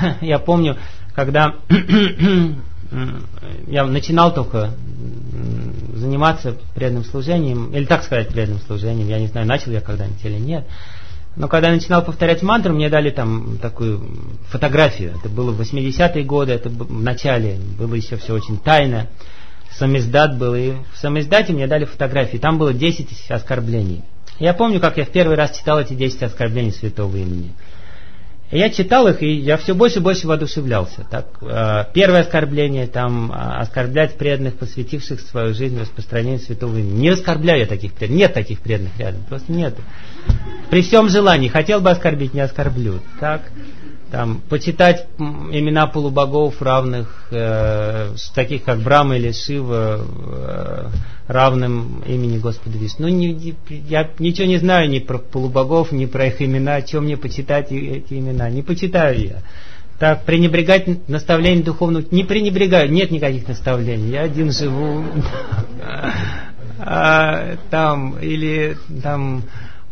я помню, когда я начинал только заниматься преданным служением, или так сказать, преданным служением, я не знаю, начал я когда-нибудь или нет, но когда я начинал повторять мантру, мне дали там такую фотографию. Это было в 80-е годы, это в начале, было еще все очень тайно. Самиздат был, и в самиздате мне дали фотографии, там было 10 оскорблений. Я помню, как я в первый раз читал эти 10 оскорблений святого имени. И я читал их, и я все больше и больше воодушевлялся. Так, первое оскорбление, там, оскорблять преданных, посвятивших свою жизнь распространению святого имени. Не оскорбляю я таких преданных, нет таких преданных рядом, просто нет. При всем желании, хотел бы оскорбить, не оскорблю. Так, там, почитать имена полубогов, равных, таких как Брахма или Шива, равным имени Господа Вишну. Я ничего не знаю ни про полубогов, ни про их имена, о чем мне почитать эти имена. Не почитаю я. Так, пренебрегать наставлением духовного, не пренебрегаю, нет никаких наставлений. Я один живу. Там, или там...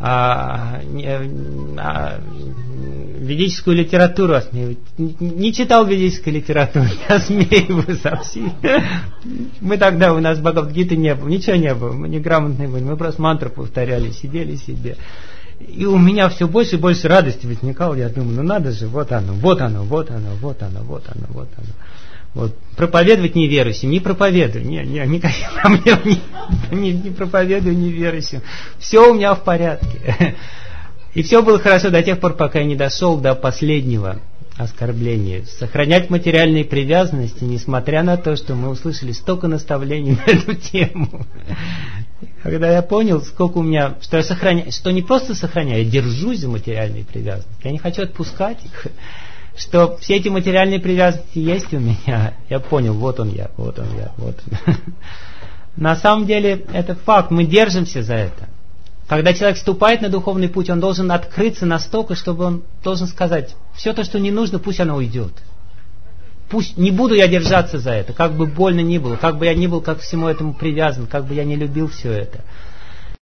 ведическую литературу осмеивать. Не читал ведическую литературу, не осмеиваю совсем. Мы тогда, у нас Бхагавад-гиты не было, ничего не было, мы неграмотные были, мы просто мантру повторяли, сидели себе. И у меня все больше и больше радости возникало, я думаю, ну надо же, вот оно, вот оно, вот оно, вот оно, вот оно, вот оно. Вот. Проповедовать неверующим, не проповедую, никаких проблем не проповедую неверующим. Все у меня в порядке. И все было хорошо до тех пор, пока я не дошел до последнего оскорбления. Сохранять материальные привязанности, несмотря на то, что мы услышали столько наставлений на эту тему. Когда я понял, сколько у меня, что я сохраняю, что не просто сохраняю, я держусь за материальные привязанности. Я не хочу отпускать их. Что все эти материальные привязанности есть у меня, я понял, вот он я, вот он я, вот он. На самом деле, это факт, мы держимся за это. Когда человек вступает на духовный путь, он должен открыться настолько, чтобы он должен сказать, все то, что не нужно, пусть оно уйдет. Пусть не буду я держаться за это, как бы больно ни было, как бы я ни был как к всему этому привязан, как бы я не любил все это.